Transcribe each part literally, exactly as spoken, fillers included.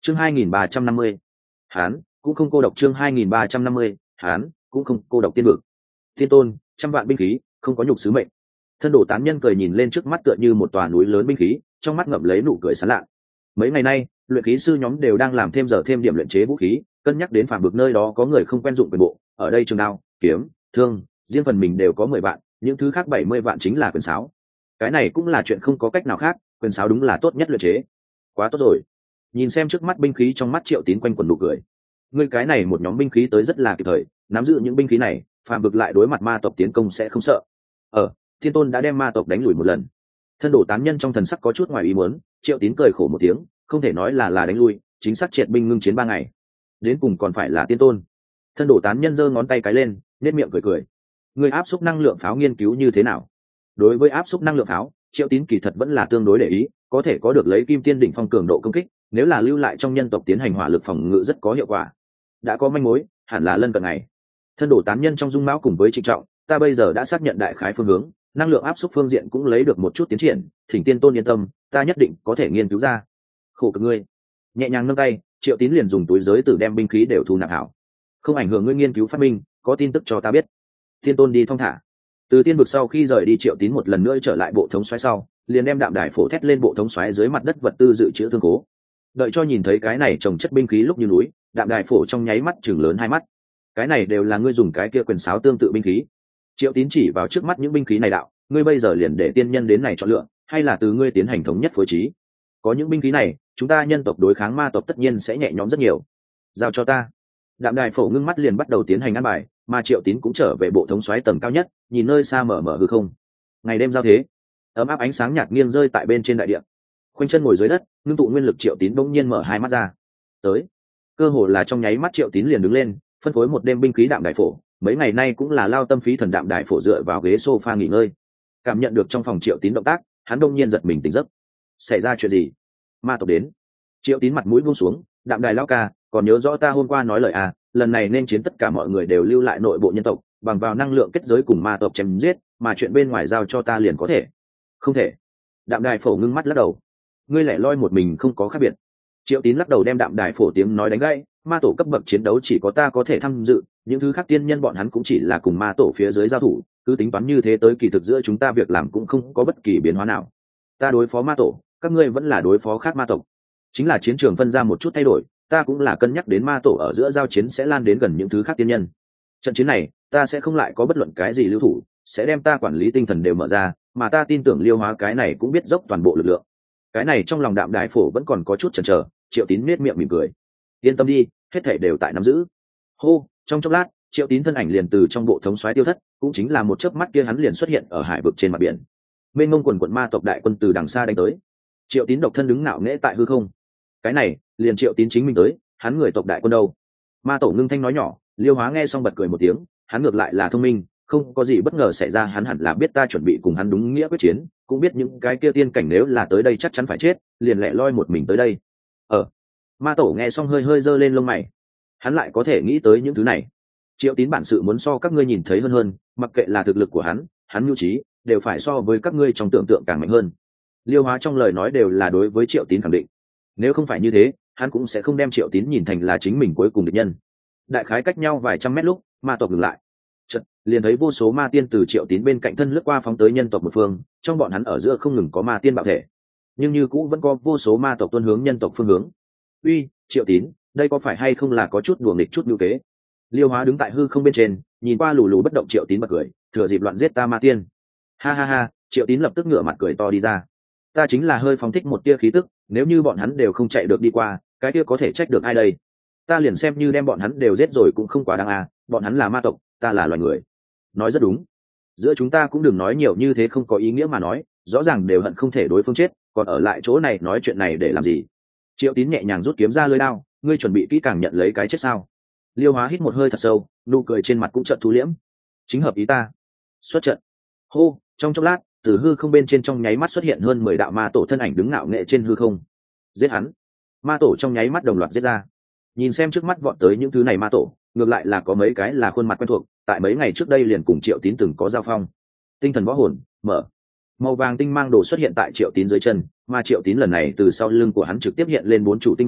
chương hai nghìn ba trăm năm mươi, hán cũng không cô độc. chương hai nghìn ba trăm năm mươi, hán cũng không cô độc. Tiên vực, thiên tôn, trăm vạn binh khí, không có nhục sứ mệnh. Thân đồ tán nhân cười nhìn lên trước mắt tựa như một tòa núi lớn binh khí, trong mắt ngậm lấy nụ cười sán lạ. Mấy ngày nay luyện khí sư nhóm đều đang làm thêm giờ thêm điểm luyện chế vũ khí, cân nhắc đến phàm vực nơi đó có người không quen dụng quyền bộ, ở đây trường đao, kiếm, thương, riêng phần mình đều có mười vạn, những thứ khác bảy mươi vạn chính là quyền sáo. Cái này cũng là chuyện không có cách nào khác, quyền sáo đúng là tốt nhất luyện chế. Quá tốt rồi. Nhìn xem trước mắt binh khí, trong mắt Triệu Tín quanh quẩn nụ cười. Ngươi cái này một nhóm binh khí tới rất là kịp thời, nắm giữ những binh khí này, phàm vực lại đối mặt ma tộc tiến công sẽ không sợ. Ờ, Thiên Tôn đã đem ma tộc đánh lùi một lần. Thân đồ tán nhân trong thần sắc có chút ngoài ý muốn, Triệu Tín cười khổ một tiếng, không thể nói là là đánh lui, chính xác triệt binh ngưng chiến ba ngày, đến cùng còn phải là Tiên Tôn. Thân đồ tán nhân giơ ngón tay cái lên, nét miệng cười cười. Ngươi áp xúc năng lượng pháo nghiên cứu như thế nào? Đối với áp xúc năng lượng pháo, Triệu Tín kỳ thật vẫn là tương đối để ý, có thể có được lấy kim tiên đỉnh phong cường độ công kích, nếu là lưu lại trong nhân tộc tiến hành hỏa lực phòng ngự rất có hiệu quả. Đã có manh mối, hẳn là lân cận này. Thân đồ tán nhân trong dung mão cùng với trịnh trọng, ta bây giờ đã xác nhận đại khái phương hướng, năng lượng áp xúc phương diện cũng lấy được một chút tiến triển, thỉnh Tiên Tôn yên tâm, ta nhất định có thể nghiên cứu ra. Khổ cực ngươi. Nhẹ nhàng nâng tay, Triệu Tín liền dùng túi giới tử đem binh khí đều thu nạp hảo. Không ảnh hưởng ngươi nghiên cứu phát minh, có tin tức cho ta biết. Tiên Tôn đi thong thả. Từ tiên vực sau khi rời đi, Triệu Tín một lần nữa trở lại bộ thống xoáy sau, liền đem đạm đài phổ thét lên bộ thống xoáy dưới mặt đất vật tư dự trữ thương cố. Đợi cho nhìn thấy cái này trồng chất binh khí lúc như núi, đạm đài phổ trong nháy mắt chừng lớn hai mắt. Cái này đều là ngươi dùng cái kia quyền sáo tương tự binh khí. Triệu Tín chỉ vào trước mắt những binh khí này đạo, ngươi bây giờ liền để tiên nhân đến này chọn lựa, hay là từ ngươi tiến hành thống nhất phối trí. Có những binh khí này, chúng ta nhân tộc đối kháng ma tộc tất nhiên sẽ nhẹ nhõm rất nhiều. Giao cho ta. Đạm đài phổ ngưng mắt liền bắt đầu tiến hành ăn bài, mà Triệu Tín cũng trở về bộ thống soái tầng cao nhất, nhìn nơi xa mở mở hư không. Ngày đêm giao thế, ấm áp ánh sáng nhạt nghiêng rơi tại bên trên đại địa. Khoanh chân ngồi dưới đất, ngưng tụ nguyên lực, Triệu Tín bỗng nhiên mở hai mắt ra. Tới, cơ hồ là trong nháy mắt Triệu Tín liền đứng lên, phân phối một đêm binh khí đạm đài phổ, mấy ngày nay cũng là lao tâm phí thần. Đạm đài phổ dựa vào ghế sofa nghỉ ngơi, cảm nhận được trong phòng Triệu Tín động tác, hắn đông nhiên giật mình tỉnh giấc. Xảy ra chuyện gì? Ma tộc đến. Triệu Tín mặt mũi buông xuống, đạm đài lao ca, còn nhớ rõ ta hôm qua nói lời à, lần này nên chiến tất cả mọi người đều lưu lại nội bộ nhân tộc, bằng vào năng lượng kết giới cùng ma tộc chém giết, mà chuyện bên ngoài giao cho ta liền có thể. Không thể. Đạm đài phổ ngưng mắt lắc đầu. Ngươi lẻ loi một mình không có khác biệt. Triệu Tín lắc đầu đem đạm đài phổ tiếng nói đánh gãy, ma tổ cấp bậc chiến đấu chỉ có ta có thể tham dự, những thứ khác tiên nhân bọn hắn cũng chỉ là cùng ma tổ phía dưới giao thủ, cứ tính toán như thế tới kỳ thực giữa chúng ta việc làm cũng không có bất kỳ biến hóa nào. Ta đối phó ma tổ, các ngươi vẫn là đối phó khác ma tộc, chính là chiến trường phân ra một chút thay đổi, ta cũng là cân nhắc đến ma tổ ở giữa giao chiến sẽ lan đến gần những thứ khác tiên nhân. Trận chiến này ta sẽ không lại có bất luận cái gì lưu thủ, sẽ đem ta quản lý tinh thần đều mở ra, mà ta tin tưởng Liêu Hóa cái này cũng biết dốc toàn bộ lực lượng. Cái này trong lòng đạm đài phổ vẫn còn có chút chần chờ. Triệu Tín nét miệng mỉm cười, yên tâm đi, hết thảy đều tại nắm giữ. Hô, trong chốc lát Triệu Tín thân ảnh liền từ trong bộ thống soái tiêu thất, cũng chính là một chớp mắt kia hắn liền xuất hiện ở hải vực trên mặt biển. Mênh mông quần quận ma tộc đại quân từ đằng xa đánh tới, Triệu Tín độc thân đứng ngạo nghễ tại hư không. Cái này liền Triệu Tín chính mình tới, hắn người tộc đại quân đâu? Ma tổ ngưng thanh nói nhỏ. Liêu Hóa nghe xong bật cười một tiếng, hắn ngược lại là thông minh, không có gì bất ngờ xảy ra, hắn hẳn là biết ta chuẩn bị cùng hắn đúng nghĩa quyết chiến, cũng biết những cái kia tiên cảnh nếu là tới đây chắc chắn phải chết, liền lẻ loi một mình tới đây. Ờ. Ma tổ nghe xong hơi hơi giơ lên lông mày, hắn lại có thể nghĩ tới những thứ này. Triệu Tín bản sự muốn so các ngươi nhìn thấy hơn hơn, mặc kệ là thực lực của hắn, hắn nhu trí đều phải so với các ngươi trong tưởng tượng càng mạnh hơn. Liêu Hóa trong lời nói đều là đối với Triệu Tín khẳng định, nếu không phải như thế hắn cũng sẽ không đem Triệu Tín nhìn thành là chính mình cuối cùng địch nhân. Đại khái cách nhau vài trăm mét lúc, ma tộc ngừng lại. Chợt liền thấy vô số ma tiên từ Triệu Tín bên cạnh thân lướt qua phóng tới nhân tộc một phương, trong bọn hắn ở giữa không ngừng có ma tiên bạo thể, nhưng như cũ vẫn có vô số ma tộc tuân hướng nhân tộc phương hướng. Uy, Triệu Tín, đây có phải hay không là có chút đùa nghịch chút nhu kế? Liêu Hóa đứng tại hư không bên trên, nhìn qua lù lù bất động Triệu Tín bật cười, thừa dịp loạn giết ta ma tiên. Ha ha ha, Triệu Tín lập tức ngửa mặt cười to đi ra. Ta chính là hơi phóng thích một tia khí tức, nếu như bọn hắn đều không chạy được đi qua, cái kia có thể trách được ai đây? Ta liền xem như đem bọn hắn đều giết rồi cũng không quá đáng à, bọn hắn là ma tộc, ta là loài người. Nói rất đúng. Giữa chúng ta cũng đừng nói nhiều như thế không có ý nghĩa mà nói, rõ ràng đều hận không thể đối phương chết, còn ở lại chỗ này nói chuyện này để làm gì? Triệu Tín nhẹ nhàng rút kiếm ra lưỡi đao, ngươi chuẩn bị kỹ càng nhận lấy cái chết sao? Liêu Hóa hít một hơi thật sâu, nụ cười trên mặt cũng chợt thu liễm. Chính hợp ý ta. Xuất trận. Hô, trong chốc lát, từ hư không bên trên trong nháy mắt xuất hiện hơn mười đạo ma tổ thân ảnh đứng ngạo nghệ trên hư không. Giết hắn. Ma tổ trong nháy mắt đồng loạt giết ra. Nhìn xem trước mắt vọt tới những thứ này ma tổ, ngược lại là có mấy cái là khuôn mặt quen thuộc, tại mấy ngày trước đây liền cùng Triệu Tín từng có giao phong. Tinh thần võ hồn, mở. Màu vàng tinh mang đồ xuất hiện tại Triệu Tín dưới chân, mà Triệu Tín lần này từ sau lưng của hắn trực tiếp hiện lên bốn chủ tinh đồ,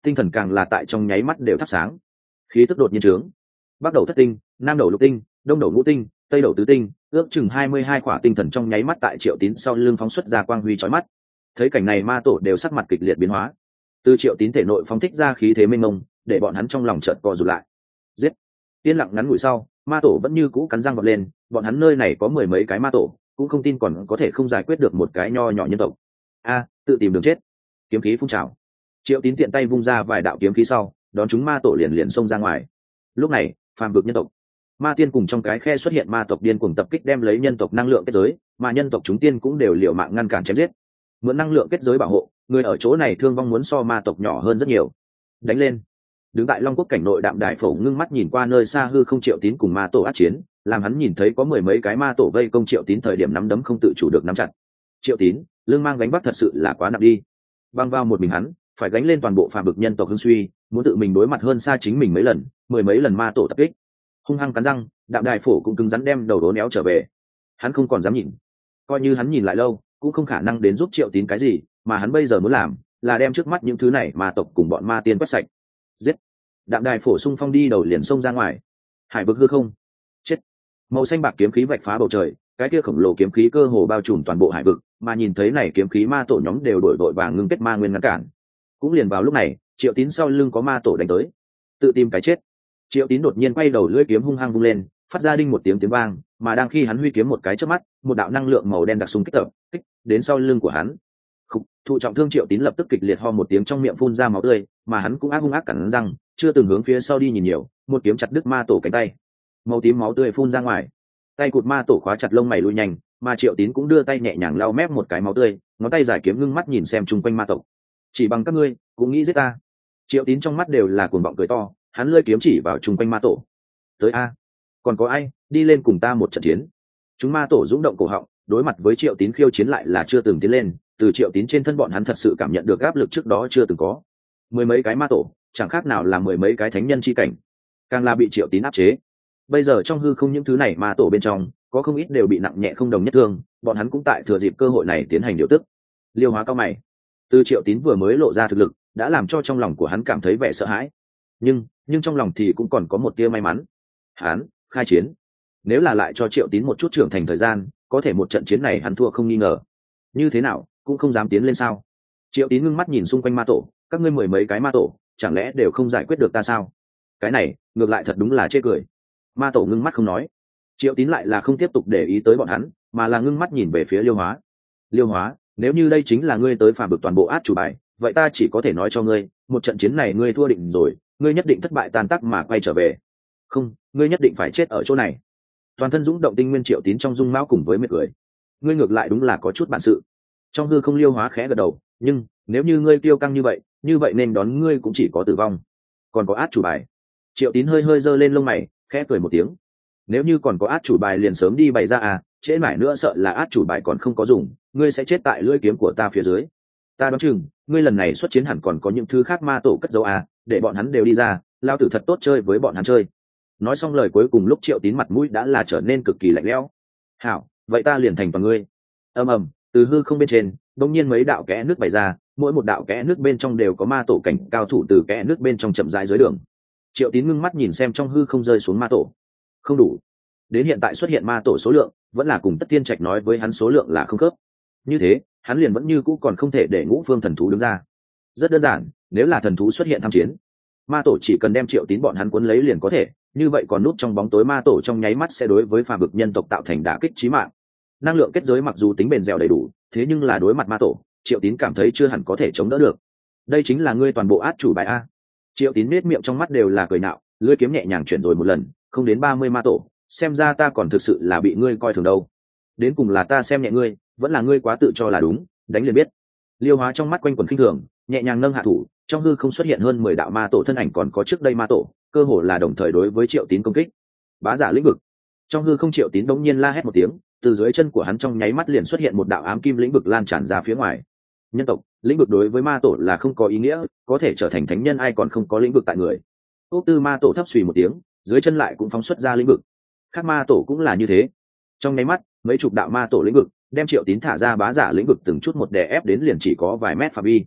tinh thần càng là tại trong nháy mắt đều thắp sáng. Khí tức đột nhiên trướng, bắc đầu thất tinh, nam đầu lục tinh, đông đầu ngũ tinh, tây đầu tứ tinh, ước chừng hai mươi hai khỏa tinh thần trong nháy mắt tại Triệu Tín sau lưng phóng xuất ra quang huy chói mắt. Thấy cảnh này ma tổ đều sắc mặt kịch liệt biến hóa. Từ Triệu Tín thể nội phóng thích ra khí thế mênh mông, để bọn hắn trong lòng chợt co rụt lại. Giết! Yên lặng ngắn ngủi sau, ma tổ vẫn như cũ cắn răng vọt lên, bọn hắn nơi này có mười mấy cái ma tổ, cũng không tin còn có thể không giải quyết được một cái nho nhỏ nhân tộc. A, tự tìm đường chết. Kiếm khí phun trào. Triệu Tín tiện tay vung ra vài đạo kiếm khí sau, đón chúng ma tổ liền liền xông ra ngoài. Lúc này, phàm vực nhân tộc, ma tiên cùng trong cái khe xuất hiện ma tộc điên cuồng tập kích đem lấy nhân tộc năng lượng kết giới, mà nhân tộc chúng tiên cũng đều liều mạng ngăn cản chém giết. Mượn năng lượng kết giới bảo hộ, người ở chỗ này thương vong muốn so ma tộc nhỏ hơn rất nhiều. Đánh lên! Đứng tại Long Quốc cảnh nội Đạm Đài Phổ ngưng mắt nhìn qua nơi xa hư không Triệu Tín cùng ma tổ ác chiến, làm hắn nhìn thấy có mười mấy cái ma tổ vây công Triệu Tín thời điểm nắm đấm không tự chủ được nắm chặt. Triệu Tín, lưng mang gánh vác thật sự là quá nặng đi. Băng vào một mình hắn, phải gánh lên toàn bộ phàm vực nhân tộc hưng suy, muốn tự mình đối mặt hơn xa chính mình mấy lần, mười mấy lần ma tổ tập kích. Hung hăng cắn răng, Đạm Đài Phổ cũng cứng rắn đem đầu đố néo trở về. Hắn không còn dám nhìn, coi như hắn nhìn lại lâu, cũng không khả năng đến giúp Triệu Tín cái gì, mà hắn bây giờ muốn làm là đem trước mắt những thứ này ma tộc cùng bọn ma tiên quét sạch. Giết! Đạm Đài Phổ xung phong đi đầu liền xông ra ngoài. Hải vực hư không, chết! Màu xanh bạc kiếm khí vạch phá bầu trời, cái kia khổng lồ kiếm khí cơ hồ bao trùm toàn bộ hải vực, mà nhìn thấy này kiếm khí ma tổ nhóm đều đổi vội vàng ngưng kết ma nguyên ngăn cản. Cũng liền vào lúc này, Triệu Tín sau lưng có ma tổ đánh tới, tự tìm cái chết. Triệu Tín đột nhiên quay đầu lưỡi kiếm hung hăng vung lên, phát ra đinh một tiếng tiếng vang, mà đang khi hắn huy kiếm một cái chớp mắt, một đạo năng lượng màu đen đặc xung kích tập kích đến sau lưng của hắn. Khúc, thụ trọng thương Triệu Tín lập tức kịch liệt ho một tiếng trong miệng phun ra máu tươi, mà hắn cũng ác hung ác cắn răng, chưa từng hướng phía sau đi nhìn nhiều, một kiếm chặt đứt ma tổ cánh tay. Màu tím máu tươi phun ra ngoài, tay cụt ma tổ khóa chặt lông mày lui nhanh, mà Triệu Tín cũng đưa tay nhẹ nhàng lau mép một cái máu tươi, ngón tay giải kiếm ngưng mắt nhìn xem chung quanh ma tộc. Chỉ bằng các ngươi cũng nghĩ giết ta? Triệu Tín trong mắt đều là cuồng vọng cười to, hắn lưỡi kiếm chỉ vào chung quanh ma tổ. Tới a, còn có ai đi lên cùng ta một trận chiến? Chúng ma tổ dũng động cổ họng, đối mặt với Triệu Tín khiêu chiến lại là chưa từng tiến lên, từ Triệu Tín trên thân bọn hắn thật sự cảm nhận được áp lực trước đó chưa từng có. Mười mấy cái ma tổ, chẳng khác nào là mười mấy cái thánh nhân chi cảnh, càng là bị Triệu Tín áp chế. Bây giờ trong hư không những thứ này ma tổ bên trong, có không ít đều bị nặng nhẹ không đồng nhất thương, bọn hắn cũng tại thừa dịp cơ hội này tiến hành điều tức. Liêu Hóa cao mày, từ Triệu Tín vừa mới lộ ra thực lực, đã làm cho trong lòng của hắn cảm thấy vẻ sợ hãi. Nhưng, nhưng trong lòng thì cũng còn có một tia may mắn. Hắn khai chiến, nếu là lại cho Triệu Tín một chút trưởng thành thời gian, có thể một trận chiến này hắn thua không nghi ngờ. Như thế nào, cũng không dám tiến lên sao? Triệu Tín ngưng mắt nhìn xung quanh ma tổ, các ngươi mười mấy cái ma tổ, chẳng lẽ đều không giải quyết được ta sao? Cái này, ngược lại thật đúng là chê cười. Ma tổ ngưng mắt không nói. Triệu Tín lại là không tiếp tục để ý tới bọn hắn, mà là ngưng mắt nhìn về phía Liêu Hóa. Liêu Hóa, nếu như đây chính là ngươi tới phàm vực toàn bộ át chủ bài, vậy ta chỉ có thể nói cho ngươi, một trận chiến này ngươi thua định rồi, ngươi nhất định thất bại tan tác mà quay trở về. Không, ngươi nhất định phải chết ở chỗ này. Toàn thân dũng động tinh nguyên Triệu Tín trong dung mạo cùng với miệt cười. Ngươi ngược lại đúng là có chút bản sự. Trong hư không Liêu Hóa khẽ gật đầu, nhưng nếu như ngươi kiêu căng như vậy, như vậy nên đón ngươi cũng chỉ có tử vong. Còn có át chủ bài. Triệu Tín hơi hơi giơ lên lông mày, khẽ cười một tiếng. Nếu như còn có át chủ bài liền sớm đi bày ra à, trễ mãi nữa sợ là át chủ bài còn không có dùng, ngươi sẽ chết tại lưỡi kiếm của ta phía dưới. Ta đoán chừng, ngươi lần này xuất chiến hẳn còn có những thứ khác ma tổ cất giấu à, để bọn hắn đều đi ra, lao tử thật tốt chơi với bọn hắn chơi. Nói xong lời cuối cùng lúc Triệu Tín mặt mũi đã là trở nên cực kỳ lạnh lẽo. Hảo, vậy ta liền thành toàn ngươi. Ầm ầm, từ hư không bên trên, đột nhiên mấy đạo kẽ nước bày ra, mỗi một đạo kẽ nước bên trong đều có ma tổ cảnh cao thủ từ kẽ nước bên trong chậm rãi dưới đường. Triệu Tín ngưng mắt nhìn xem trong hư không rơi xuống ma tổ. Không đủ. Đến hiện tại xuất hiện ma tổ số lượng, vẫn là cùng Tất Tiên Trạch nói với hắn số lượng là không khớp. Như thế, hắn liền vẫn như cũ còn không thể để Ngũ Phương thần thú đứng ra. Rất đơn giản, nếu là thần thú xuất hiện tham chiến, ma tổ chỉ cần đem Triệu Tín bọn hắn cuốn lấy liền có thể, như vậy còn núp trong bóng tối ma tổ trong nháy mắt sẽ đối với phàm vực nhân tộc tạo thành đả kích chí mạng. Năng lượng kết giới mặc dù tính bền dẻo đầy đủ, thế nhưng là đối mặt ma tổ, Triệu Tín cảm thấy chưa hẳn có thể chống đỡ được. Đây chính là ngươi toàn bộ át chủ bài a. Triệu Tín nét miệng trong mắt đều là cười nạo, lưỡi kiếm nhẹ nhàng chuyển rồi một lần, không đến ba mươi ma tổ, xem ra ta còn thực sự là bị ngươi coi thường đâu. Đến cùng là ta xem nhẹ ngươi, vẫn là ngươi quá tự cho là đúng, đánh liền biết. Liêu Hóa trong mắt quanh quẩn khinh thường, nhẹ nhàng nâng hạ thủ, trong hư không xuất hiện hơn mười đạo ma tổ thân ảnh còn có trước đây ma tổ, cơ hồ là đồng thời đối với Triệu Tín công kích. Bá giả lĩnh vực. Trong hư không Triệu Tín đống nhiên la hét một tiếng, từ dưới chân của hắn trong nháy mắt liền xuất hiện một đạo ám kim lĩnh vực lan tràn ra phía ngoài. Nhân tộc, lĩnh vực đối với ma tổ là không có ý nghĩa, có thể trở thành thánh nhân ai còn không có lĩnh vực tại người. Ốc Tư ma tổ thấp xùy một tiếng, dưới chân lại cũng phóng xuất ra lĩnh vực. Các ma tổ cũng là như thế. Trong nháy mắt, mấy chục đạo ma tổ lĩnh vực đem Triệu Tín thả ra bá giả lĩnh vực từng chút một đè ép đến liền chỉ có vài mét phạm vi.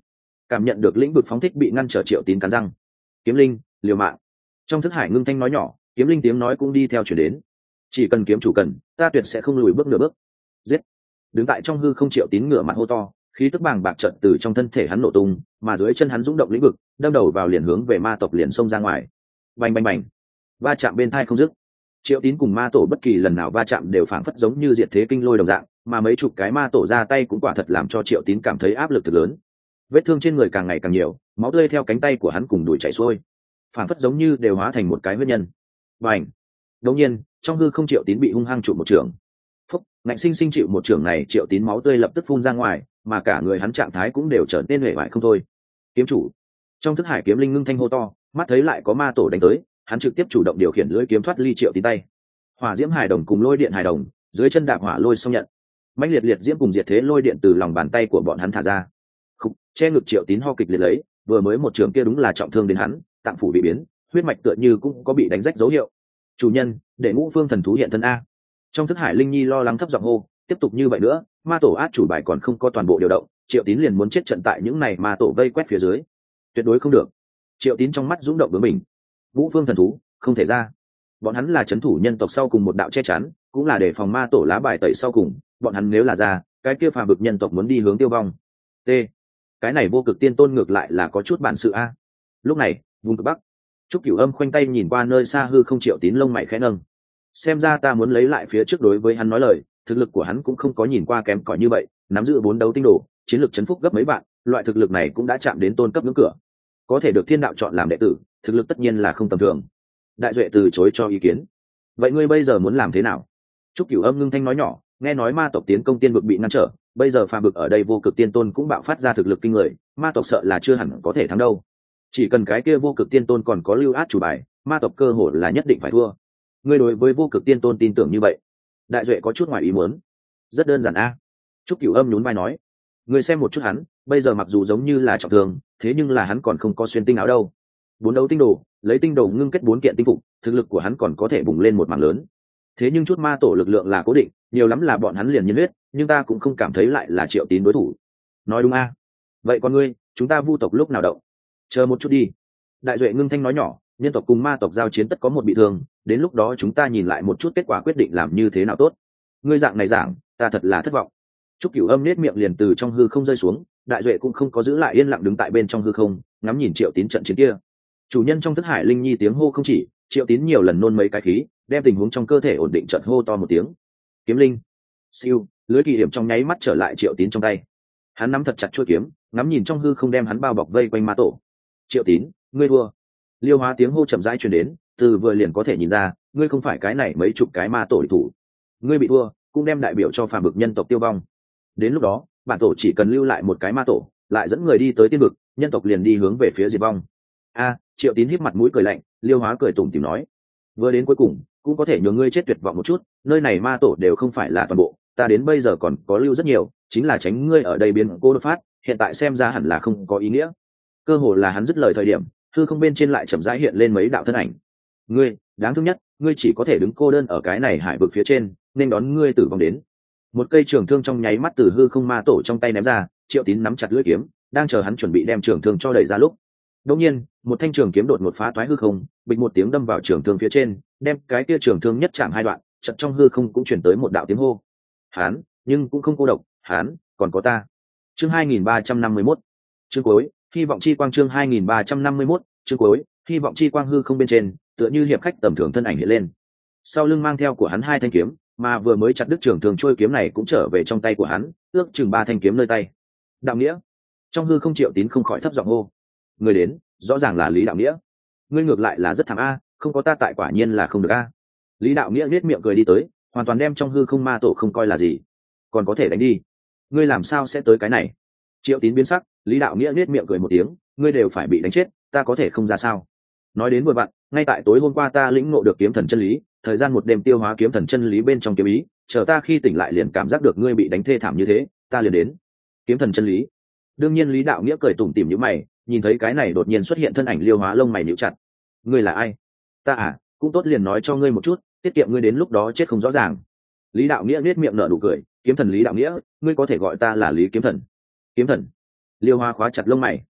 cảm nhận được lĩnh vực phóng thích bị ngăn trở, Triệu Tín cắn răng. Kiếm linh, liều mạng. Trong thức hải ngưng thanh nói nhỏ, kiếm linh tiếng nói cũng đi theo chuyển đến. Chỉ cần kiếm chủ cần, ta tuyệt sẽ không lùi bước nửa bước. Giết. Đứng tại trong hư không, Triệu Tín ngửa mặt hô to, khí tức bàng bạc trận từ trong thân thể hắn nổ tung, mà dưới chân hắn rung động lĩnh vực, đâm đầu vào liền hướng về ma tộc liền xông ra ngoài. Bành bành bành. Va chạm bên thai không dứt. Triệu Tín cùng ma tổ bất kỳ lần nào va chạm đều phảng phất giống như diệt thế kinh lôi đồng dạng, mà mấy chục cái ma tổ ra tay cũng quả thật làm cho Triệu Tín cảm thấy áp lực thật lớn. Vết thương trên người càng ngày càng nhiều, máu tươi theo cánh tay của hắn cùng đuổi chảy xuôi, phảng phất giống như đều hóa thành một cái huyết nhân. Bành. Đột nhiên, trong hư không, Triệu Tín bị hung hăng trụ một trường. Phúc, ngạnh sinh sinh chịu một trường này, Triệu Tín máu tươi lập tức phun ra ngoài, mà cả người hắn trạng thái cũng đều trở nên huệ vải không thôi. Kiếm chủ. Trong thức hải kiếm linh ngưng thanh hô to, mắt thấy lại có ma tổ đánh tới, hắn trực tiếp chủ động điều khiển lưỡi kiếm thoát ly Triệu Tín tay. Hỏa diễm hài đồng cùng lôi điện hài đồng, dưới chân đạp hỏa lôi xong nhận. Mãnh liệt liệt diễm cùng diệt thế lôi điện từ lòng bàn tay của bọn hắn thả ra. Khúc, che ngực Triệu Tín ho kịch liệt lấy, vừa mới một trường kia đúng là trọng thương đến hắn, tạng phủ bị biến, huyết mạch tựa như cũng có bị đánh rách dấu hiệu. Chủ nhân, để Ngũ Phương thần thú hiện thân a. Trong thức hải linh nhi lo lắng thấp giọng hô, tiếp tục như vậy nữa, ma tổ át chủ bài còn không có toàn bộ điều động, Triệu Tín liền muốn chết trận tại những này ma tổ vây quét phía dưới, tuyệt đối không được. Triệu Tín trong mắt rung động với mình. Ngũ Phương thần thú không thể ra, bọn hắn là trấn thủ nhân tộc sau cùng một đạo che chắn, cũng là để phòng ma tổ lá bài tẩy sau cùng, bọn hắn nếu là ra, cái kia phàm vực nhân tộc muốn đi hướng tiêu vong. T. Cái này vô cực tiên tôn ngược lại là có chút bản sự a. Lúc này, vùng cực bắc, Trúc Cửu Âm khoanh tay nhìn qua nơi xa hư không, Triệu Tín lông mày khẽ nâng. Xem ra ta muốn lấy lại phía trước đối với hắn nói lời, thực lực của hắn cũng không có nhìn qua kém cỏi như vậy, nắm giữ bốn đấu tinh đồ, chiến lược chấn phúc gấp mấy bạn, loại thực lực này cũng đã chạm đến tôn cấp ngưỡng cửa, có thể được thiên đạo chọn làm đệ tử, thực lực tất nhiên là không tầm thường. Đại Duệ từ chối cho ý kiến. Vậy ngươi bây giờ muốn làm thế nào? Trúc Cửu Âm ngưng thanh nói nhỏ, nghe nói ma tộc tiến công tiên vực bị ngăn trở, bây giờ phàm vực ở đây vô cực tiên tôn cũng bạo phát ra thực lực kinh người, ma tộc sợ là chưa hẳn có thể thắng đâu. Chỉ cần cái kia vô cực tiên tôn còn có lưu át chủ bài, ma tộc cơ hội là nhất định phải thua. Ngươi đối với vô cực tiên tôn tin tưởng như vậy? Đại Duệ có chút ngoài ý muốn. Rất đơn giản a. Trúc Cửu Âm nhún vai nói. Ngươi xem một chút hắn, bây giờ mặc dù giống như là trọng thương, thế nhưng là hắn còn không có xuyên tinh áo đâu. Bốn đấu tinh đồ, lấy tinh đồ ngưng kết bốn kiện tinh phục, thực lực của hắn còn có thể bùng lên một mảng lớn. Thế nhưng chút ma tổ lực lượng là cố định, nhiều lắm là bọn hắn liền nhiên huyết, nhưng ta cũng không cảm thấy lại là Triệu Tín đối thủ. Nói đúng a. Vậy còn ngươi, chúng ta vu tộc lúc nào động? Chờ một chút đi. Đại Duệ ngưng thanh nói nhỏ, nhân tộc cùng ma tộc giao chiến tất có một bị thương, đến lúc đó chúng ta nhìn lại một chút kết quả quyết định làm như thế nào tốt. Ngươi dạng này giảng, ta thật là thất vọng. Trúc Cửu Âm nết miệng liền từ trong hư không rơi xuống, Đại Duệ cũng không có giữ lại, yên lặng đứng tại bên trong hư không, ngắm nhìn Triệu Tín trận chiến kia. Chủ nhân trong thức hải linh nhi tiếng hô không chỉ, Triệu Tín nhiều lần nôn mấy cái khí, đem tình huống trong cơ thể ổn định, trận hô to một tiếng. Kiếm linh. Siêu, lưới kỳ hiểm trong nháy mắt trở lại Triệu Tín trong tay. Hắn nắm thật chặt chuôi kiếm, ngắm nhìn trong hư không đem hắn bao bọc vây quanh ma tổ. Triệu Tín, ngươi thua. Liêu Hóa tiếng hô chậm rãi truyền đến, từ vừa liền có thể nhìn ra, ngươi không phải cái này mấy chục cái ma tổ địch thủ. Ngươi bị thua, cũng đem đại biểu cho phàm vực nhân tộc tiêu vong. Đến lúc đó, bản tổ chỉ cần lưu lại một cái ma tổ, lại dẫn người đi tới tiên vực, nhân tộc liền đi hướng về phía diệt vong. A, Triệu Tín híp mặt mũi cười lạnh, Liêu Hóa cười tủm tỉm nói, vừa đến cuối cùng, cũng có thể nhường ngươi chết tuyệt vọng một chút, nơi này ma tổ đều không phải là toàn bộ, ta đến bây giờ còn có lưu rất nhiều, chính là tránh ngươi ở đây biến cô đột phát, hiện tại xem ra hẳn là không có ý nghĩa. Cơ hồ là hắn dứt lời thời điểm, hư không bên trên lại chậm rãi hiện lên mấy đạo thân ảnh. Ngươi, đáng thương nhất, ngươi chỉ có thể đứng cô đơn ở cái này hải vực phía trên, nên đón ngươi tử vong đến. Một cây trường thương trong nháy mắt từ hư không ma tổ trong tay ném ra, Triệu Tín nắm chặt lưỡi kiếm, đang chờ hắn chuẩn bị đem trường thương cho đẩy ra lúc, đột nhiên, một thanh trường kiếm đột ngột phá toái hư không, bịch một tiếng đâm vào trường thương phía trên, đem cái kia trường thương nhất chạm hai đoạn, chợt trong hư không cũng truyền tới một đạo tiếng hô. Hán, nhưng cũng không cô độc, hán, còn có ta. Chương hai nghìn ba trăm năm mươi mốt. Chương cuối, hy vọng chi quang chương hai nghìn ba trăm năm mươi mốt, chương cuối, hy vọng chi quang hư không bên trên, tựa như hiệp khách tầm thường thân ảnh hiện lên. Sau lưng mang theo của hắn hai thanh kiếm, mà vừa mới chặt đứt trường thương trôi kiếm này cũng trở về trong tay của hắn, ước chừng ba thanh kiếm nơi tay. Đạo nghĩa. Trong hư không Triệu Tín không khỏi thấp giọng hô. Người đến, rõ ràng là Lý Đạo Nghĩa. Ngươi ngược lại là rất thảm a, không có ta tại quả nhiên là không được a. Lý Đạo Nghĩa nết miệng cười đi tới, hoàn toàn đem trong hư không ma tổ không coi là gì, còn có thể đánh đi. Ngươi làm sao sẽ tới cái này? Triệu Tín biến sắc, Lý Đạo Nghĩa nết miệng cười một tiếng, ngươi đều phải bị đánh chết, ta có thể không ra sao? Nói đến vừa vặn, ngay tại tối hôm qua ta lĩnh ngộ được kiếm thần chân lý, thời gian một đêm tiêu hóa kiếm thần chân lý bên trong kiếm ý, chờ ta khi tỉnh lại liền cảm giác được ngươi bị đánh thê thảm như thế, ta liền đến. Kiếm thần chân lý. Đương nhiên Lý Đạo Nghĩa cười tủm tỉm như mày, nhìn thấy cái này đột nhiên xuất hiện thân ảnh Liêu Hóa lông mày nhíu chặt. Ngươi là ai? Ta à, cũng tốt liền nói cho ngươi một chút, tiết kiệm ngươi đến lúc đó chết không rõ ràng. Lý Đạo Nghĩa nết miệng nở nụ cười, kiếm thần Lý Đạo Nghĩa, ngươi có thể gọi ta là Lý kiếm thần. Kiếm thần. Liêu Hóa khóa chặt lông mày,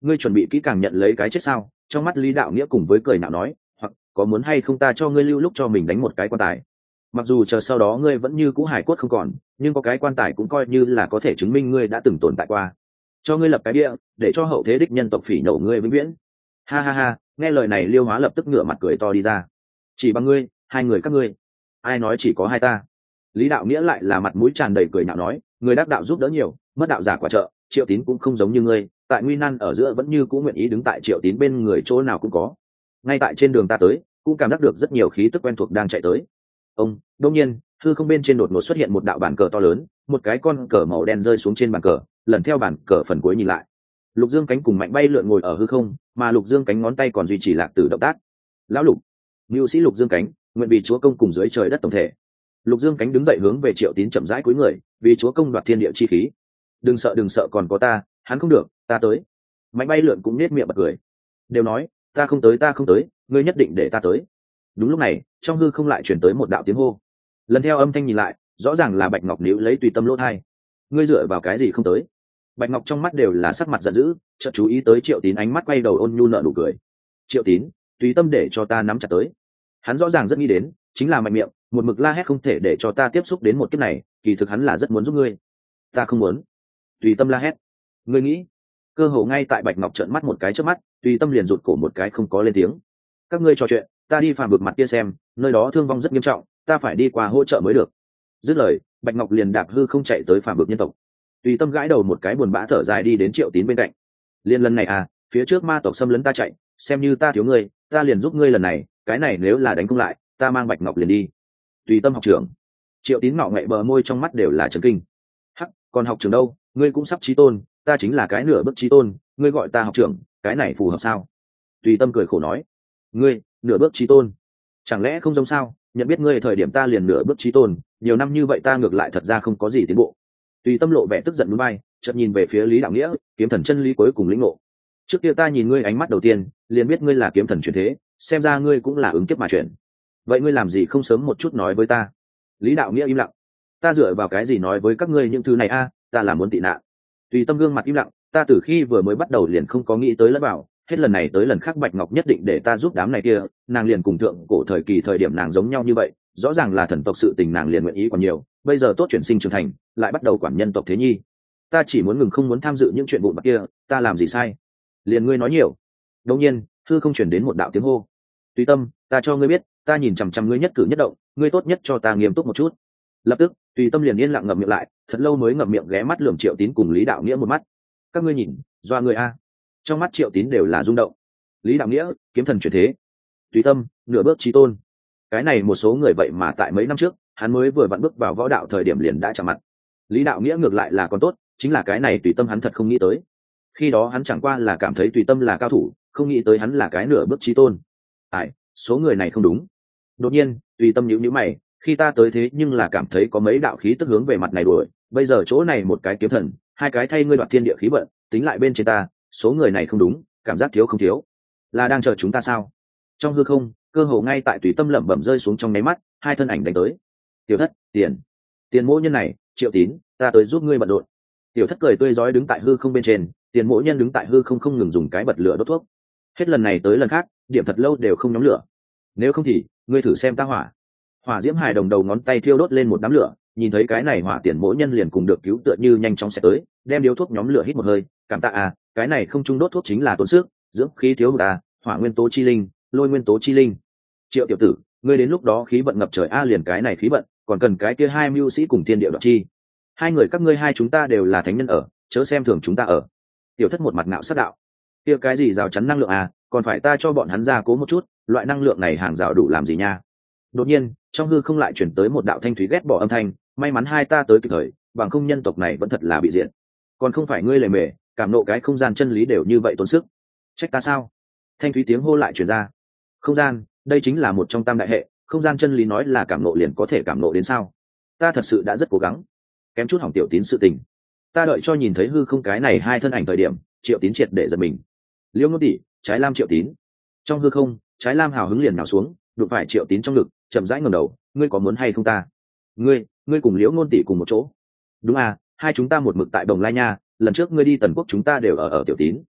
ngươi chuẩn bị kỹ càng nhận lấy cái chết sao? Trong mắt Lý Đạo Nghĩa cùng với cười nhạo nói, hoặc có muốn hay không ta cho ngươi lưu lúc cho mình đánh một cái quan tài. Mặc dù chờ sau đó ngươi vẫn như cũ hải cốt không còn, nhưng có cái quan tài cũng coi như là có thể chứng minh ngươi đã từng tồn tại qua. Cho ngươi lập cái bia, để cho hậu thế đích nhân tộc phỉ nhổ ngươi vĩnh viễn. Ha ha ha, nghe lời này Liêu Hóa lập tức ngửa mặt cười to đi ra. Chỉ bằng ngươi, hai người các ngươi, ai nói chỉ có hai ta? Lý Đạo Nghĩa lại là mặt mũi tràn đầy cười nhạo nói, người đắc đạo giúp đỡ nhiều, mất đạo giả quả trợ, Triệu Tín cũng không giống như ngươi, tại nguy nan ở giữa vẫn như cũng nguyện ý đứng tại Triệu Tín bên người, chỗ nào cũng có. Ngay tại trên đường ta tới, cũng cảm giác được rất nhiều khí tức quen thuộc đang chạy tới. Ông, đột nhiên, hư không bên trên đột ngột xuất hiện một đạo bản cờ to lớn, một cái con cờ màu đen rơi xuống trên bàn cờ, lần theo bản cờ phần cuối nhìn lại. Lục Dương Cánh cùng Mạnh Bay lượn ngồi ở hư không, mà Lục Dương Cánh ngón tay còn duy trì lạc tử động tác. Lão Lục, Nưu sĩ Lục Dương Cánh, nguyện vì chúa công cùng dưới trời đất tổng thể. Lục Dương Cánh đứng dậy hướng về Triệu Tín chậm rãi cúi người, vì chúa công đoạt thiên địa chi khí. Đừng sợ đừng sợ, còn có ta, hắn không được, ta tới. Mạnh Bay lượn cũng nết miệng bật cười. Đều nói, ta không tới ta không tới, ngươi nhất định để ta tới. Đúng lúc này, trong hư không lại chuyển tới một đạo tiếng hô. Lần theo âm thanh nhìn lại, rõ ràng là Bạch Ngọc níu lấy Tùy Tâm lỗ thai. Ngươi dựa vào cái gì không tới? Bạch Ngọc trong mắt đều là sắc mặt giận dữ, chợt chú ý tới Triệu Tín, ánh mắt quay đầu ôn nhu nở nụ cười. Triệu Tín, Tùy Tâm để cho ta nắm chặt tới. Hắn rõ ràng rất nghĩ đến, chính là mạnh miệng, một mực la hét không thể để cho ta tiếp xúc đến một kiếp này, kỳ thực hắn là rất muốn giúp ngươi. Ta không muốn. Tùy Tâm la hét. Ngươi nghĩ? Cơ hồ ngay tại Bạch Ngọc trợn mắt một cái trước mắt, Tùy Tâm liền rụt cổ một cái không có lên tiếng. Các ngươi trò chuyện, ta đi phàm vực mặt kia xem, nơi đó thương vong rất nghiêm trọng, ta phải đi qua hỗ trợ mới được. Dứt lời, Bạch Ngọc liền đạp hư không chạy tới phàm vực nhân tộc. Tùy Tâm gãi đầu một cái buồn bã thở dài đi đến Triệu Tín bên cạnh. Liên lần này à, phía trước ma tộc xâm lấn ta chạy, xem như ta thiếu ngươi, ta liền giúp ngươi lần này, cái này nếu là đánh không lại, ta mang Bạch Ngọc liền đi. Tùy Tâm học trưởng. Triệu Tín ngọ ngậy bờ môi, trong mắt đều là chấn kinh. Hắc, còn học trưởng đâu, ngươi cũng sắp chí tôn, ta chính là cái nửa bước chí tôn, ngươi gọi ta học trưởng, cái này phù hợp sao? Tùy Tâm cười khổ nói. Ngươi, nửa bước chí tôn, chẳng lẽ không giống sao? Nhận biết ngươi thời điểm ta liền nửa bước chí tôn, nhiều năm như vậy ta ngược lại thật ra không có gì tiến bộ. Tùy Tâm lộ vẻ tức giận núi bay, chợt nhìn về phía Lý Đạo Nghĩa, kiếm thần chân lý cuối cùng lĩnh ngộ. Trước kia ta nhìn ngươi ánh mắt đầu tiên, liền biết ngươi là kiếm thần chuyển thế, xem ra ngươi cũng là ứng kiếp mà chuyển. Vậy ngươi làm gì không sớm một chút nói với ta? Lý Đạo Nghĩa im lặng. Ta dựa vào cái gì nói với các ngươi những thứ này a? À, ta là muốn tị nạn. Tùy Tâm gương mặt im lặng, ta từ khi vừa mới bắt đầu liền không có nghĩ tới lẫn vào, hết lần này tới lần khác Bạch Ngọc nhất định để ta giúp đám này kia, nàng liền cùng thượng cổ thời kỳ thời điểm nàng giống nhau như vậy, rõ ràng là thần tộc sự tình nàng liền nguyện ý còn nhiều, bây giờ tốt chuyển sinh trưởng thành, lại bắt đầu quản nhân tộc thế nhi. Ta chỉ muốn ngừng không muốn tham dự những chuyện vụn vặt kia, ta làm gì sai? Liền ngươi nói nhiều. Đột nhiên, hư không chuyển đến một đạo tiếng hô. Tùy Tâm, ta cho ngươi biết, ta nhìn chằm chằm ngươi nhất cử nhất động, ngươi tốt nhất cho ta nghiêm túc một chút. Lập tức, Tùy Tâm liền yên lặng ngậm miệng lại, thật lâu mới ngậm miệng ghé mắt lườm Triệu Tín cùng Lý Đạo Nghĩa một mắt. Các ngươi nhìn, doa người a. Trong mắt Triệu Tín đều là rung động. Lý Đạo Nghĩa, kiếm thần chuyển thế. Tùy Tâm, nửa bước chí tôn. Cái này một số người vậy mà tại mấy năm trước, hắn mới vừa vặn bước vào võ đạo thời điểm liền đã chạm mặt. Lý Đạo Nghĩa ngược lại là còn tốt, chính là cái này Tùy Tâm hắn thật không nghĩ tới. Khi đó hắn chẳng qua là cảm thấy Tùy Tâm là cao thủ, không nghĩ tới hắn là cái nửa bước chí tôn. Ai, số người này không đúng. Đột nhiên, Tùy Tâm nhíu nhíu mày, khi ta tới thế nhưng là cảm thấy có mấy đạo khí tức hướng về mặt này đuổi, bây giờ chỗ này một cái kiếm thần, hai cái thay ngươi đoạt thiên địa khí vận, tính lại bên trên ta, số người này không đúng, cảm giác thiếu không thiếu. Là đang chờ chúng ta sao? Trong hư không, cơ hồ ngay tại Tùy Tâm lẩm bẩm rơi xuống trong nháy mắt, hai thân ảnh đánh tới. Tiểu Thất, tiền, tiền mỗ nhân này, Triệu Tín, ta tới giúp ngươi bận rộn. Tiểu Thất cười tươi rói đứng tại hư không bên trên, tiền mỗ nhân đứng tại hư không không ngừng dùng cái bật lửa đốt thuốc. Hết lần này tới lần khác, điểm thật lâu đều không nhóm lửa. Nếu không thì, ngươi thử xem ta hỏa. Hỏa diễm hài đồng đầu ngón tay thiêu đốt lên một đám lửa, nhìn thấy cái này hỏa tiền mỗ nhân liền cùng được cứu tựa như nhanh chóng sẽ tới, đem điếu thuốc nhóm lửa hít một hơi, cảm tạ à, cái này không trung đốt thuốc chính là tốn sức, dưỡng khí thiếu hụt à, hỏa nguyên tố chi linh, lôi nguyên tố chi linh. Triệu tiểu tử, ngươi đến lúc đó khí vận ngập trời a, liền cái này khí vận, còn cần cái kia hai mưu sĩ cùng thiên địa đoạt chi. Hai người các ngươi hai chúng ta đều là thánh nhân ở, chớ xem thường chúng ta ở. Tiểu Thất một mặt ngạo sát đạo. Kia cái gì rào chắn năng lượng à, còn phải ta cho bọn hắn ra cố một chút, loại năng lượng này hàng rào đủ làm gì nha. Đột nhiên, trong hư không lại chuyển tới một đạo thanh thúy ghét bỏ âm thanh, may mắn hai ta tới kịp thời, bằng không nhân tộc này vẫn thật là bị diện. Còn không phải ngươi lề mề, cảm nộ cái không gian chân lý đều như vậy tốn sức. Trách ta sao? Thanh thúy tiếng hô lại truyền ra. Không gian, đây chính là một trong tam đại hệ, không gian chân lý nói là cảm nộ liền có thể cảm nộ đến sao? Ta thật sự đã rất cố gắng, kém chút hỏng Tiểu Tín sự tình. Ta đợi cho nhìn thấy hư không cái này hai thân ảnh thời điểm, Triệu Tín triệt để giật mình. Liễu Ngôn Tỷ, Trái Lam Triệu Tín. Trong hư không, Trái Lam hào hứng liền nhào xuống, đụng phải Triệu Tín trong ngực, chậm rãi ngẩng đầu, ngươi có muốn hay không ta? Ngươi, ngươi cùng Liễu Ngôn Tỷ cùng một chỗ? Đúng à, hai chúng ta một mực tại Đồng Lai nha, lần trước ngươi đi Tần Quốc chúng ta đều ở ở Tiểu Tín.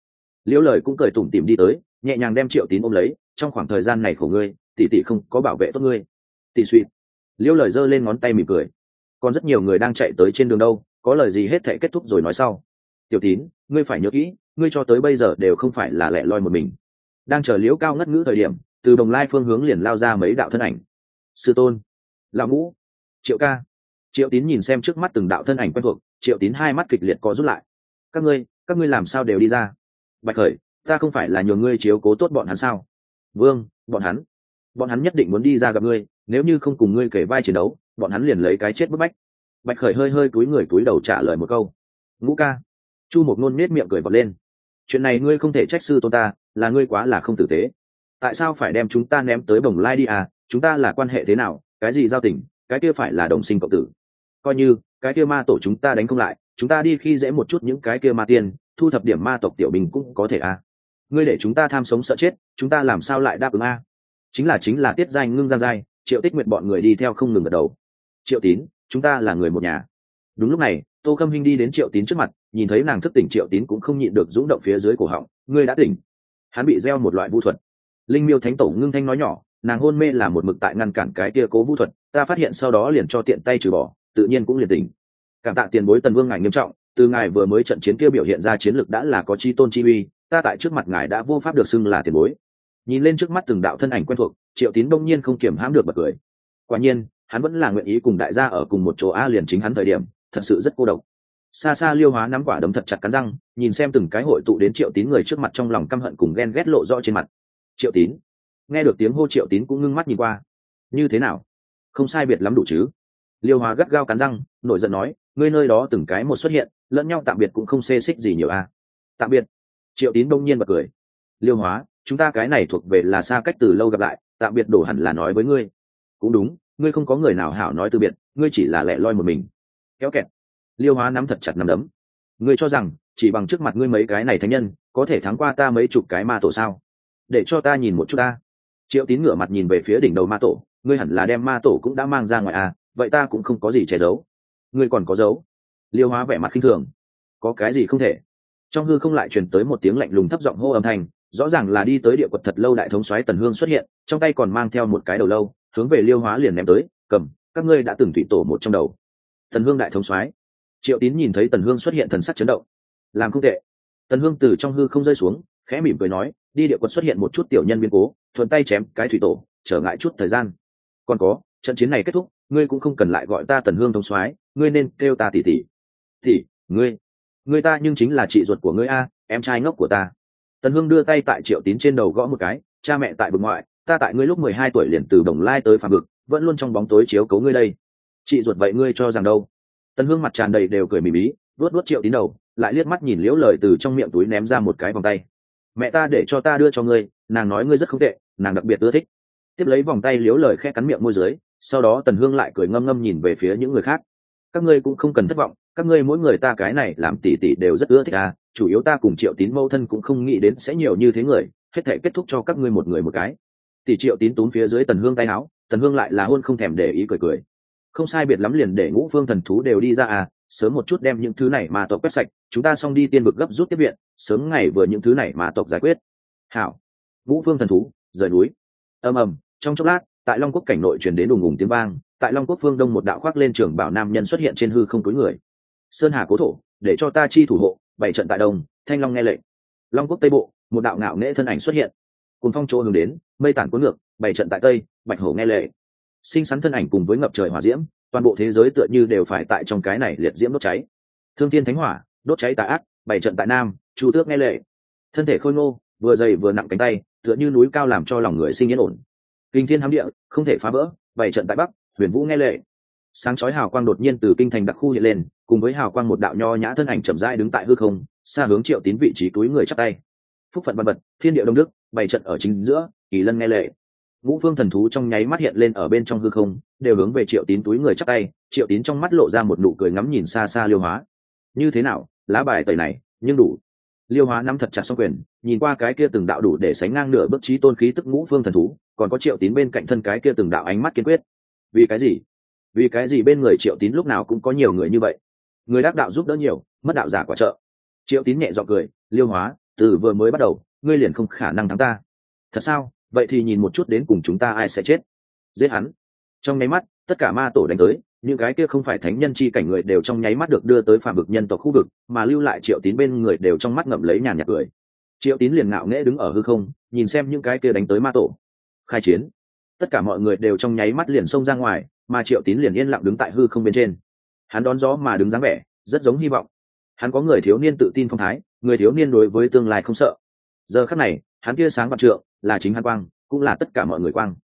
liễu lời cũng cười tủm tỉm đi tới, nhẹ nhàng đem triệu tín ôm lấy. Trong khoảng thời gian này của ngươi, tỷ tỷ không có bảo vệ tốt ngươi. Tỷ suy. Liễu lời giơ lên ngón tay mỉm cười. Còn rất nhiều người đang chạy tới trên đường đâu, có lời gì hết thảy kết thúc rồi nói sau. Tiểu tín, ngươi phải nhớ kỹ, ngươi cho tới bây giờ đều không phải là lẻ loi một mình. Đang chờ liễu cao ngất ngữ thời điểm, từ đồng lai phương hướng liền lao ra mấy đạo thân ảnh. Sư tôn, lão ngũ, triệu ca. Triệu tín nhìn xem trước mắt từng đạo thân ảnh quen thuộc, triệu tín hai mắt kịch liệt co rút lại. Các ngươi, các ngươi làm sao đều đi ra? Bạch khởi, ta không phải là nhờ ngươi chiếu cố tốt bọn hắn sao? Vương, bọn hắn, bọn hắn nhất định muốn đi ra gặp ngươi, nếu như không cùng ngươi kể vai chiến đấu, bọn hắn liền lấy cái chết bức bách. Bạch khởi hơi hơi cúi người cúi đầu trả lời một câu. Ngũ ca. Chu Mộc Nôn nết miệng cười vọt lên. Chuyện này ngươi không thể trách sư tôn ta, là ngươi quá là không tử tế. Tại sao phải đem chúng ta ném tới Bồng Lai đi à? Chúng ta là quan hệ thế nào? Cái gì giao tình? Cái kia phải là đồng sinh cộng tử. Coi như cái kia ma tổ chúng ta đánh không lại, chúng ta đi khi dễ một chút những cái kia ma tiên, thu thập điểm ma tộc tiểu bình cũng có thể à? Ngươi để chúng ta tham sống sợ chết, chúng ta làm sao lại đáp ứng a? Chính là chính là tiết danh ngưng giang giai, Triệu Tích Nguyệt bọn người đi theo không ngừng gật đầu. Triệu Tín, chúng ta là người một nhà. Đúng lúc này, Tô Khâm Hinh đi đến Triệu Tín trước mặt, nhìn thấy nàng thức tỉnh, Triệu Tín cũng không nhịn được rung động phía dưới cổ họng. Ngươi đã tỉnh? Hắn bị gieo một loại vu thuật. Linh Miêu Thánh Tổ ngưng thanh nói nhỏ, nàng hôn mê là một mực tại ngăn cản cái kia cố vu thuật, ta phát hiện sau đó liền cho tiện tay trừ bỏ, tự nhiên cũng liền tỉnh. Cảm tạ tiền bối Tần Vương ngài nghiêm trọng, từ ngài vừa mới trận chiến kia biểu hiện ra chiến lực đã là có chi tôn chi uy, ta tại trước mặt ngài đã vô pháp được xưng là tiền bối. Nhìn lên trước mắt từng đạo thân ảnh quen thuộc, Triệu Tín đông nhiên không kiềm hãm được bật cười. Quả nhiên, hắn vẫn là nguyện ý cùng đại gia ở cùng một chỗ a, liền chính hắn thời điểm, thật sự rất cô độc. Xa xa Liêu Hóa nắm quả đấm thật chặt cắn răng, nhìn xem từng cái hội tụ đến Triệu Tín người trước mặt, trong lòng căm hận cùng ghen ghét lộ rõ trên mặt. Triệu Tín. Nghe được tiếng hô, Triệu Tín cũng ngưng mắt nhìn qua. Như thế nào? Không sai biệt lắm đủ chứ? Liêu Hóa gắt gao cắn răng, nổi giận nói, ngươi nơi đó từng cái một xuất hiện, lẫn nhau tạm biệt cũng không xê xích gì nhiều a. Tạm biệt. Triệu Tín đông nhiên bật cười. Liêu Hóa, chúng ta cái này thuộc về là xa cách từ lâu gặp lại, tạm biệt đổ hẳn là nói với ngươi. Cũng đúng, ngươi không có người nào hảo nói từ biệt, ngươi chỉ là lẻ loi một mình. Kéo kẹt. Liêu Hóa nắm thật chặt nắm đấm. Ngươi cho rằng chỉ bằng trước mặt ngươi mấy cái này thánh nhân có thể thắng qua ta mấy chục cái ma tổ sao? Để cho ta nhìn một chút ta. Triệu Tín ngửa mặt nhìn về phía đỉnh đầu ma tổ, ngươi hẳn là đem ma tổ cũng đã mang ra ngoài à, vậy ta cũng không có gì che giấu. Ngươi còn có giấu? Liêu Hóa vẻ mặt khinh thường. Có cái gì không thể? Trong hư không lại truyền tới một tiếng lạnh lùng thấp giọng hô âm thanh, rõ ràng là đi tới địa quật thật lâu đại thống soái Tần Hương xuất hiện, trong tay còn mang theo một cái đầu lâu, hướng về Liêu Hóa liền ném tới, cầm, các ngươi đã từng thủy tổ một trong đầu. Tần Hương đại thống soái. Triệu Tín nhìn thấy Tần Hương xuất hiện, thần sắc chấn động. Làm không tệ. Tần Hương từ trong hư không rơi xuống, khẽ mỉm cười nói, đi địa quật xuất hiện một chút tiểu nhân biến cố, thuận tay chém cái thủy tổ, trở ngại chút thời gian. Còn có, trận chiến này kết thúc, ngươi cũng không cần lại gọi ta Tần Hương thống soái, ngươi nên kêu ta tỷ tỷ. Tỷ, ngươi, ngươi ta nhưng chính là chị ruột của ngươi a, em trai ngốc của ta. Tần Hương đưa tay tại Triệu Tín trên đầu gõ một cái, cha mẹ tại vực ngoại, ta tại ngươi lúc mười hai tuổi liền từ Đồng Lai tới Phàm Vực, vẫn luôn trong bóng tối chiếu cố ngươi đây. Chị ruột vậy ngươi cho rằng đâu? Tần Hương mặt tràn đầy đều cười mỉm bí, vuốt vuốt Triệu Tín đầu, lại liếc mắt nhìn Liễu Lời từ trong miệng túi ném ra một cái vòng tay. Mẹ ta để cho ta đưa cho ngươi, nàng nói ngươi rất không tệ, nàng đặc biệt ưa thích. Tiếp lấy vòng tay, Liễu Lời khẽ cắn miệng môi dưới, sau đó Tần Hương lại cười ngâm ngâm nhìn về phía những người khác. Các ngươi cũng không cần thất vọng, các ngươi mỗi người ta cái này làm tỷ tỷ đều rất ưa thích à, chủ yếu ta cùng Triệu Tín mâu thân cũng không nghĩ đến sẽ nhiều như thế người, hết thể kết thúc cho các ngươi một người một cái. Tỷ Triệu Tín túm phía dưới Tần Hương tay áo, Tần Hương lại là hôn không thèm để ý cười cười. Không sai biệt lắm liền để Ngũ Phương thần thú đều đi ra à, sớm một chút đem những thứ này mà tộc quét sạch, chúng ta xong đi tiên vực gấp rút tiếp viện, sớm ngày vừa những thứ này mà tộc giải quyết. Hảo. Ngũ Phương thần thú rời núi. Ầm ầm, trong chốc lát, tại Long Quốc cảnh nội truyền đến ùng ùng tiếng vang, tại Long Quốc phương đông một đạo khoác lên trường bảo nam nhân xuất hiện trên hư không túi người. Sơn Hà cố thổ, để cho ta chi thủ hộ, bảy trận tại đông, Thanh Long nghe lệnh. Long Quốc tây bộ, một đạo ngạo nghễ thân ảnh xuất hiện. Cùng phong chỗ hướng đến, mây tản cuốn ngược, bảy trận tại tây, Bạch Hổ nghe lệnh. Sinh sắn thân ảnh cùng với ngập trời hỏa diễm, toàn bộ thế giới tựa như đều phải tại trong cái này liệt diễm đốt cháy. Thương Thiên Thánh Hỏa, đốt cháy tà ác, bảy trận tại nam, Chu Tước nghe lệnh. Thân thể khôi ngô, vừa dày vừa nặng cánh tay, tựa như núi cao làm cho lòng người sinh yên ổn. Kinh thiên hám địa, không thể phá vỡ, bảy trận tại bắc, Huyền Vũ nghe lệnh. Sáng chói hào quang đột nhiên từ kinh thành đặc khu hiện lên, cùng với hào quang một đạo nho nhã thân ảnh chậm rãi đứng tại hư không, xa hướng Triệu Tín vị trí túi người chắp tay. Phúc phận văn bật, thiên địa đông đức, bảy trận ở chính giữa, Kỳ Lân nghe lệnh. Ngũ Phương thần thú trong nháy mắt hiện lên ở bên trong hư không, đều hướng về Triệu Tín túi người chắp tay. Triệu Tín trong mắt lộ ra một nụ cười ngắm nhìn xa xa Liêu Hóa. Như thế nào, lá bài tẩy này, nhưng đủ. Liêu Hóa nắm thật chặt song quyền, nhìn qua cái kia từng đạo đủ để sánh ngang nửa bước chí tôn khí tức Ngũ Phương thần thú, còn có Triệu Tín bên cạnh thân cái kia từng đạo ánh mắt kiên quyết. Vì cái gì? Vì cái gì bên người Triệu Tín lúc nào cũng có nhiều người như vậy? Người đắc đạo giúp đỡ nhiều, mất đạo giả quả trợ. Triệu Tín nhẹ giọng cười, Liêu Hóa, từ vừa mới bắt đầu ngươi liền không khả năng thắng ta. Thật sao? Vậy thì nhìn một chút đến cùng chúng ta ai sẽ chết. Giết hắn. Trong nháy mắt tất cả ma tổ đánh tới, những cái kia không phải thánh nhân chi cảnh người đều trong nháy mắt được đưa tới phàm vực nhân tộc khu vực, mà lưu lại Triệu Tín bên người đều trong mắt ngậm lấy nhàn nhạt cười. Triệu Tín liền ngạo nghễ đứng ở hư không, nhìn xem những cái kia đánh tới ma tổ. Khai chiến. Tất cả mọi người đều trong nháy mắt liền xông ra ngoài, mà Triệu Tín liền yên lặng đứng tại hư không bên trên. Hắn đón gió mà đứng dáng vẻ rất giống hy vọng. Hắn có người thiếu niên tự tin phong thái, người thiếu niên đối với tương lai không sợ. Giờ khắc này hắn kia sáng vạn trượng, là chính hắn quang, cũng là tất cả mọi người quang.